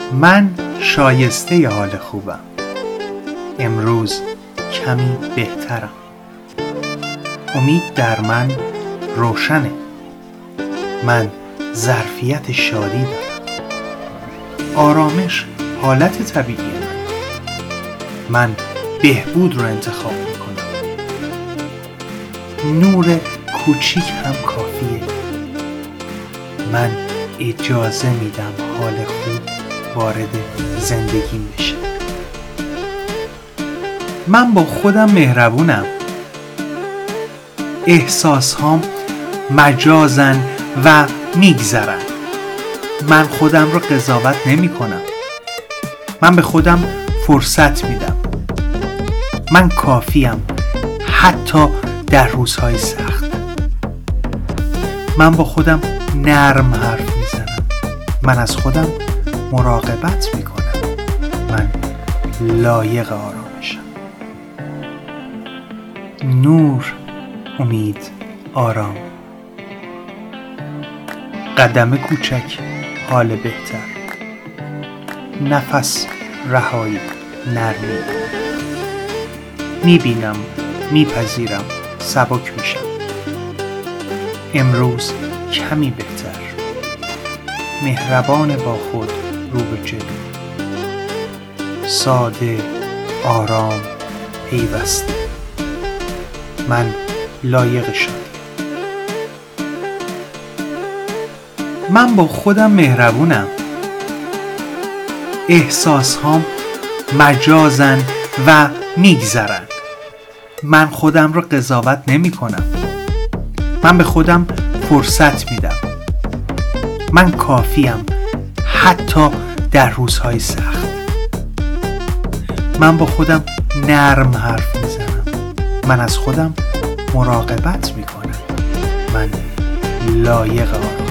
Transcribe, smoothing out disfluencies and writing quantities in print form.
من شایسته حال خوبم. امروز کمی بهترم. امید در من روشنه. من ظرفیت شادی دارم. آرامش حالت طبیعی من بهبود رو انتخاب میکنم. نور کوچیک هم کافیه. من اجازه میدم حال خوب وارد زندگیم بشه. من با خودم مهربونم. احساسهام مجازن و میگذرن. من خودم رو قضاوت نمی کنم. من به خودم فرصت میدم. من کافیم حتی در روزهای سخت. من با خودم نرم حرف میزنم. من از خودم مراقبت میکنم. من لایق آرامشم. نور، امید، آرام. قدم کوچک، حال بهتر. نفس، رهایی، نرمی. میبینم، میپذیرم، سبک میشم. امروز کمی بهتر. مهربان با خود، رو به جلو. ساده، آرام، پیوسته. من لایق شدم. من با خودم مهربونم. احساسهام مجازن و میگذرن. من خودم رو قضاوت نمی کنم. من به خودم فرصت میدم. من کافیم حتی در روزهای سخت. من با خودم نرم حرف میزنم. من از خودم مراقبت میکنم. من لایق آرامشم.